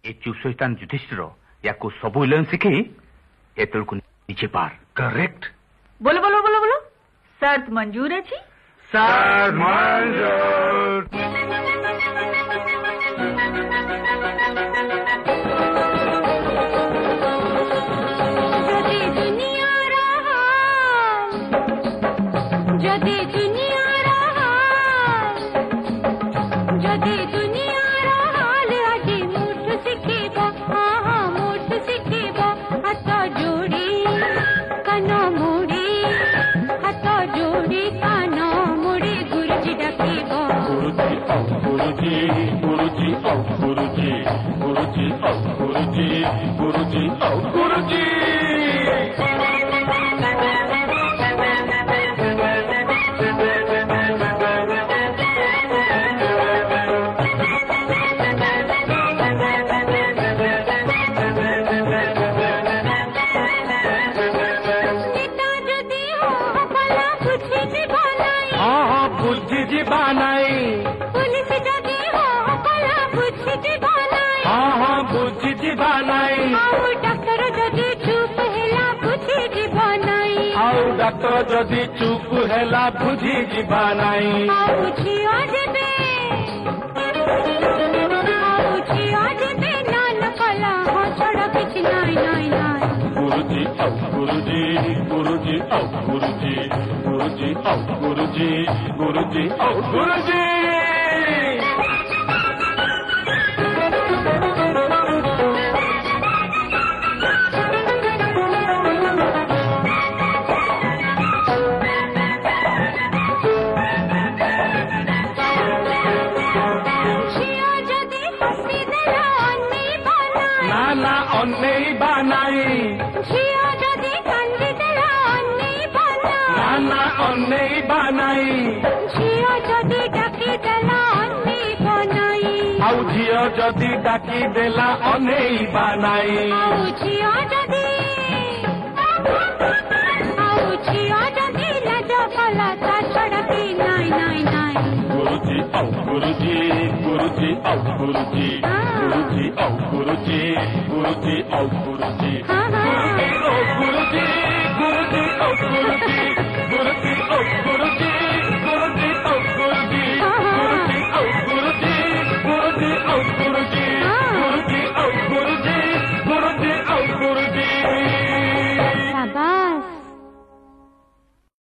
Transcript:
ये चुप शैतान युधिष्ठिर या को सबू इलेवन सीखे ये तल को नीचे पार। करेक्ट। बोलो बोलो बोलो बोलो शर्त मंजूर है जी। शर्त मंजूर। गुरुजी बुद्धि जी बनाई। पुलिस जदी हो भला बुद्धि जी बनाई। हाँ बुद्धि जी बनाई। डॉक्टर जदी चुप हेला बुद्धि जी बनाई। डॉक्टर जदी चुप हेला बुद्धि जी बनाई। झियो जदे नान कला हो छोड़ किछ नाई नाई नाई। गुरुजी गुरुजी गुरुजी गुरुजी गुरुजी गुरुजी गुरुजी गुरुजी। नाना अन्ने बनाई। झियो जदी कांदी देला अन्ने बनाई। नाना अन्ने बनाई। झियो जदी डाकी देला अन्ने बनाई। झियो जदी डाकी देला अन्ने बनाई। झियो जदी लाज कला ता छड़की नाई नाई नाई। गुरुजी गुरुजी गुरुजी गुरुजी गुरुजी गुरुजी गुरुजी गुरुजी।